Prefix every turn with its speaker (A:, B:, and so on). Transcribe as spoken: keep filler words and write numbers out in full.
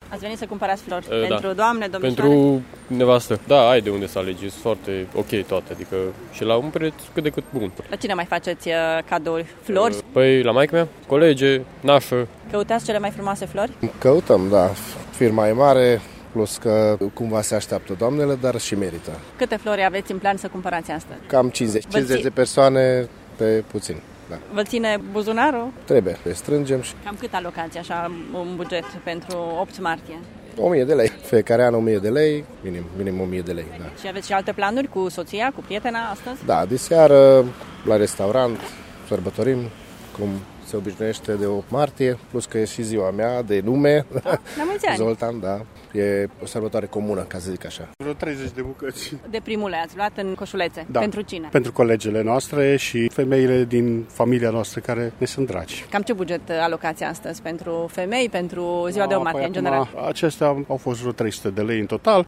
A: Ați venit să cumpărați flori
B: uh,
A: pentru
B: da.
A: doamne, domnișoare?
B: Pentru nevastă. Da, ai de unde să alegi, sunt foarte ok toate, adică și la un preț cât de cât bun.
A: La cine mai faceți uh, cadouri? Flori?
B: Uh, păi la maică mea, colege, nașă.
A: Căutați cele mai frumoase flori?
C: Căutăm, da. Firma e mare, plus că cumva se așteaptă doamnele, dar și merită.
A: Câte flori aveți în plan să cumpărați astăzi?
C: Cam cincizeci, cincizeci de persoane pe puțin. Da.
A: Vă ține buzunarul?
C: Trebuie, le strângem și
A: Cam cât alocați așa un buget pentru opt martie?
C: o mie de lei. Fiecare an o mie de lei, minim, minim o mie de lei. Da,
A: Și aveți și alte planuri cu soția, cu prietena astăzi?
C: da, de seară la restaurant sărbătorim, cum se obișnuiește de opt martie, plus că e și ziua mea de nume.
A: La mulți ani!
C: Zoltan, da. E o sărbătoare comună, ca să zic așa.
D: Vreo treizeci de bucăți.
A: De primule ați luat în coșulețe.
D: Da.
A: Pentru cine?
D: Pentru colegele noastre și femeile din familia noastră care ne sunt dragi.
A: Cam ce buget alocați astăzi pentru femei, pentru ziua de opt martie, în general?
D: Acestea au fost vreo trei sute de lei în total.